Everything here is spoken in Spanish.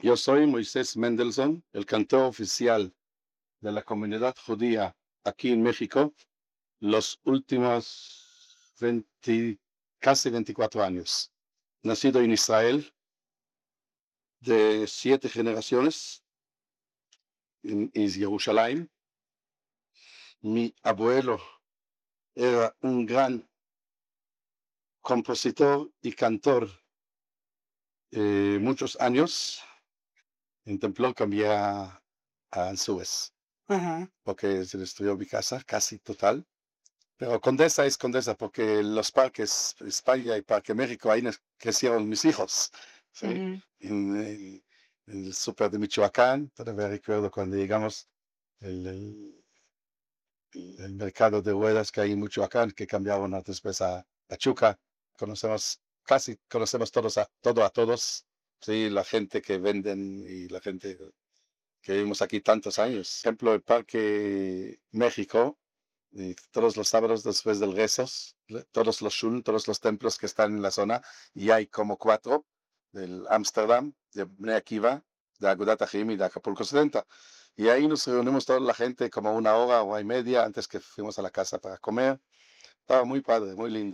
Yo soy Moisés Mendelssohn, el cantor oficial de la comunidad judía aquí en México, los últimos casi 24 años. Nacido en Israel, de 7 generaciones, en Jerusalén. Mi abuelo era un gran compositor y cantor, muchos años. En Templón cambié a Suez, Ajá. porque se destruyó mi casa casi total. Pero Condesa es Condesa porque los parques España y Parque México, ahí crecieron mis hijos, ¿sí? Ujú. En el súper de Michoacán, todavía recuerdo cuando llegamos el, el mercado de huedas que hay en Michoacán, que cambiaron después a Pachuca. Casi conocemos todo a todos, ¿sí? La gente que venden y la gente que vivimos aquí tantos años. Por ejemplo, el Parque México, y todos los sábados después del rezos, todos los shul, todos los templos que están en la zona, y hay como 4 del Ámsterdam, de Bnei Akiva, de Agudat Ahim y de Acapulco 70. Y ahí nos reunimos toda la gente como 1 hora y media antes que fuimos a la casa para comer. Estaba muy padre, muy lindo.